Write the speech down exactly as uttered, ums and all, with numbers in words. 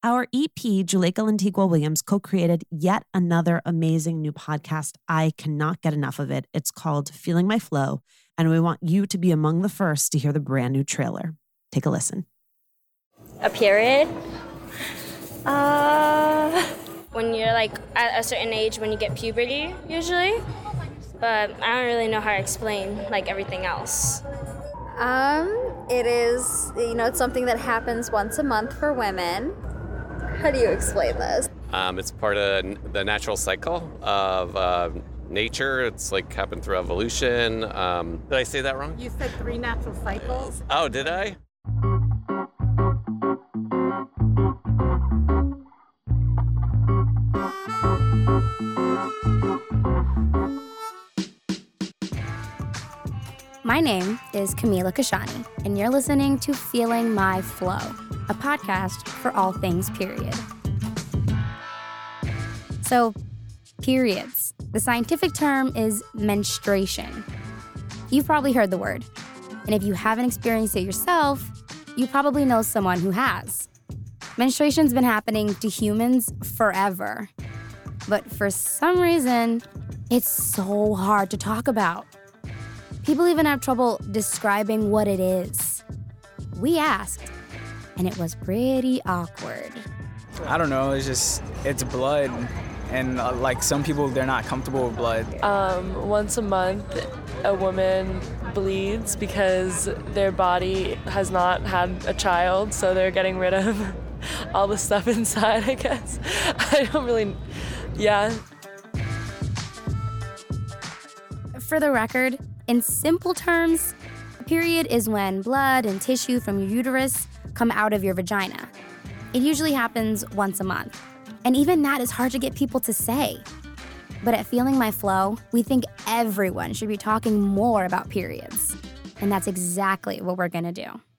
Our E P, Juleka Lantigua Williams, co-created yet another amazing new podcast. I cannot get enough of it. It's called Feeling My Flow, and we want you to be among the first to hear the brand new trailer. Take a listen. A period? Uh, when you're like at a certain age, when you get puberty, usually. But I don't really know how to explain like everything else. Um, it is, you know, it's something that happens once a month for women. How do you explain this? Um, it's part of the natural cycle of uh, nature. It's like happened through evolution. Um, did I say that wrong? You said three natural cycles. Oh, did I? My name is Camila Kashani, and you're listening to Feeling My Flow, a podcast for all things period. So, periods. The scientific term is menstruation. You've probably heard the word, and if you haven't experienced it yourself, you probably know someone who has. Menstruation's been happening to humans forever, but for some reason, it's so hard to talk about. People even have trouble describing what it is. We asked, and it was pretty awkward. I don't know, it's just, it's blood. And uh, like some people, they're not comfortable with blood. Um, once a month, a woman bleeds because their body has not had a child, so they're getting rid of all the stuff inside, I guess. I don't really, yeah. For the record, in simple terms, a period is when blood and tissue from your uterus come out of your vagina. It usually happens once a month. And even that is hard to get people to say. But at Feeling My Flow, we think everyone should be talking more about periods. And that's exactly what we're gonna do.